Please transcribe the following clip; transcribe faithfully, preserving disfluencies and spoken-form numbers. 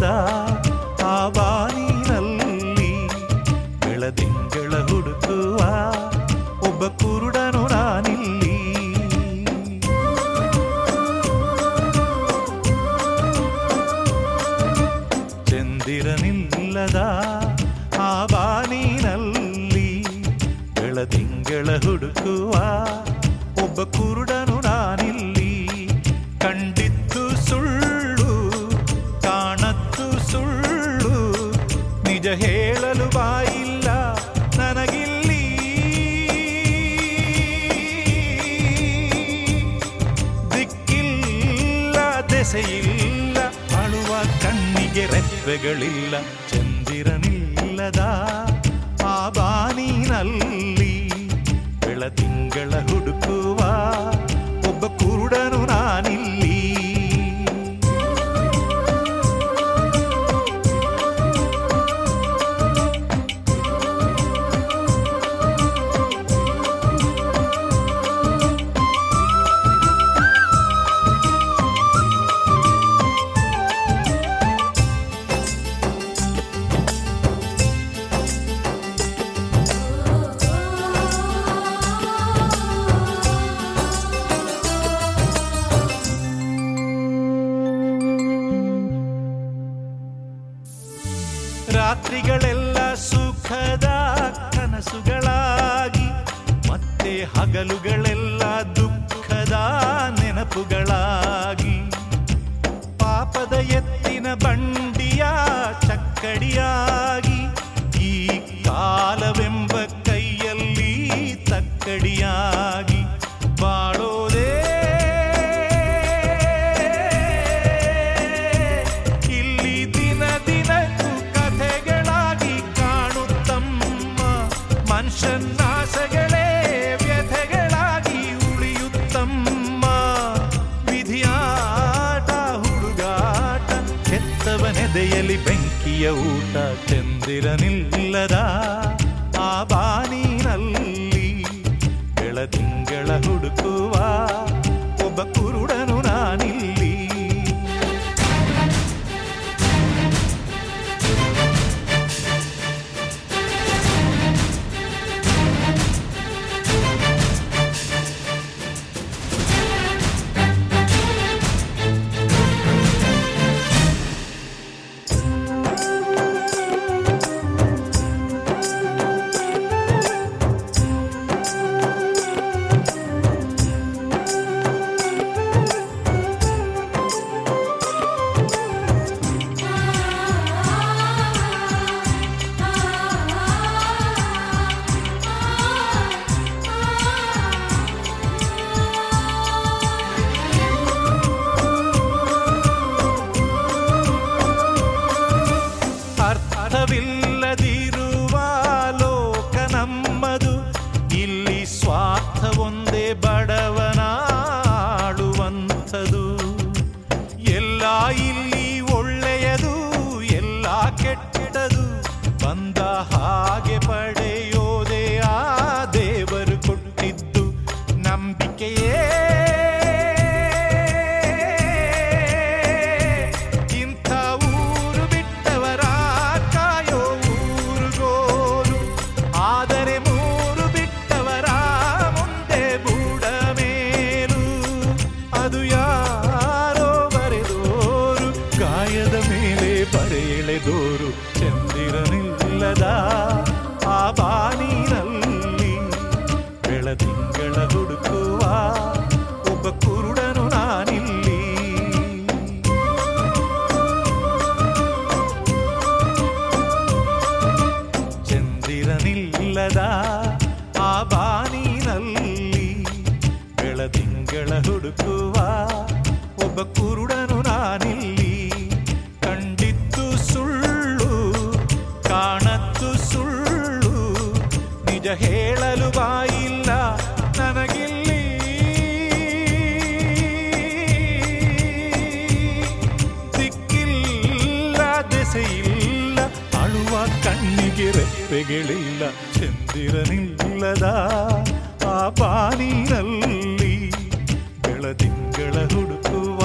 ಬೆಳದಿಂಗಳಿಲ್ಲದ ಆ ಬಾನಿನಲ್ಲಿ ಬೆಳದಿಂಗಳ ಹುಡುಕುವ ಒಬ್ಬ ಕುರುಡನು ನಾನಿಲ್ಲಿ. ಚಂದಿರನಿಲ್ಲದ ಆ ಬಾನಿನಲ್ಲಿ ಬೆಳದಿಂಗಳ ಹುಡುಕುವ ಒಬ್ಬ ಕುರುಡನು ನಾನಿಲ್ಲಿ. ಕಂಡಿದ್ದು ಸುಳ್ಳು ಕಾಣದ್ದು ಸುಳ್ಳು ನಿಜ ಹೇಳಲು ಬಾಯಿಲ್ಲ ನನಗಿಲ್ಲಿ. ದಿಕ್ಕಿಲ್ಲ ದೆಸೆಯಿಲ್ಲ ಅಳುವ ಕಣ್ಣಿಗೆ ರೆಪ್ಪೆಗಳಿಲ್ಲ. ಚಂದಿರನಿಲ್ಲದ ಆ ಬಾನಿನಲ್ಲಿ ಬೆಳದಿಂಗಳ ಹುಡುಕುವ ಒಬ್ಬ ಕುರುಡನು ನಾನಿಲ್ಲಿ. ರಾತ್ರಿಗಳೆಲ್ಲ ಸುಖದ ಕನಸುಗಳಾಗಿ ಮತ್ತೆ ಹಗಲುಗಳೆಲ್ಲ ದುಃಖದ ನೆನಪುಗಳಾಗಿ ಪಾಪದ ಎತ್ತಿನ ಬಂಡಿಯ ಚಕ್ಕಡಿಯಾಗಿ ಈ ಕಾಲವೆಂಬ ಕೈಯಲ್ಲಿ ತಕ್ಕಡಿಯಾಗಿ ಬಾಳೋದೇ ಇಲ್ಲಿ ದಿನ ದಿನಕ್ಕೂ ಕಥೆಗಳಾಗಿ ಕಾಣುತ್ತಮ್ಮ. ಮನುಷ್ಯನಾಸಗಳೇ ವ್ಯಥೆಗಳಾಗಿ ಉಳಿಯುತ್ತಮ್ಮ. ವಿಧಿಯಾಟ ಹುಡುಗಾಟ ಕೆತ್ತವನೆದೆಯಲ್ಲಿ ಬೆಂಕಿಯ ಊಟ. ಚಂದಿರನಿಲ್ಲದ ಆ ಬಾನಿನಲ್ಲಿ ಬೆಳದಿಂಗಳ ಹುಡುಕುವ ಒಬ್ಬ ಕುರುಡನು ನಾನಿಲ್ಲಿ. ಅರ್ಥವಿಲ್ಲದಿರುವ ಲೋಕ ನಮ್ಮದು. ಇಲ್ಲಿ ಸ್ವಾರ್ಥ ಒಂದೇ ಬಡವನಾಡುವಂಥದು. ಎಲ್ಲ ಇಲ್ಲಿ ಒಳ್ಳೆಯದು ಎಲ್ಲ ಕೆಟ್ಟದು. ಬಂದ ಹಾಗೆ ಪಡೆಯೋದೇ ಆ ದೇವರು ಕೊಟ್ಟಿದ್ದು ನಂಬಿಕೆಯೇ. ಇಂಥ ಊರು ಬಿಟ್ಟವರ ಕಾಯೋ ಊರುಗೋರು. ಆದರೆ ಮೂರು ಬಿಟ್ಟವರ ಮುಂದೆ ಬೂಡ ಮೇಲು. ಅದು ಯಾರೋ ಬರೆದೋರು ಕಾಯದ ಮೇಲೆ ಬರೆಳೆದೋರು. ಚಂದಿರನಿಲ್ಲದ ಆ ಬಾನಿನಲ್ಲಿ ಬೆಳದಿಂಗಳ ಹುಡುಕುವ ಒಬ್ಬ ಕುರುಡನು ನಾನಿಲ್ಲಿ. ಚಂದಿರನಿಲ್ಲದ ಆ ಬಾನಿನಲ್ಲಿ ಬೆಳದಿಂಗಳ ಹುಡುಕುವ ಒಬ್ಬ ಕುರುಡನು ನಾನಿಲ್ಲಿ. ಕಂಡಿದ್ದು ಸುಳ್ಳು ಕಾಣದ್ದು ಸುಳ್ಳು ನಿಜ ಹೇಳಲು ಬಾಯಿಲ್ಲ ನನಗಿಲ್ಲಿ. ದಿಕ್ಕಿಲ್ಲ ದೆಸೆಯಿಲ್ಲ ಅಳುವ ಕಣ್ಣಿಗೆ ರೆಪ್ಪೆಗಳಿಲ್ಲ. ಚಂದಿರನಿಲ್ಲದ ಆ ಬಾನಿನಲ್ಲಿ ಬೆಳದಿಂಗಳ ಹುಡುಕುವ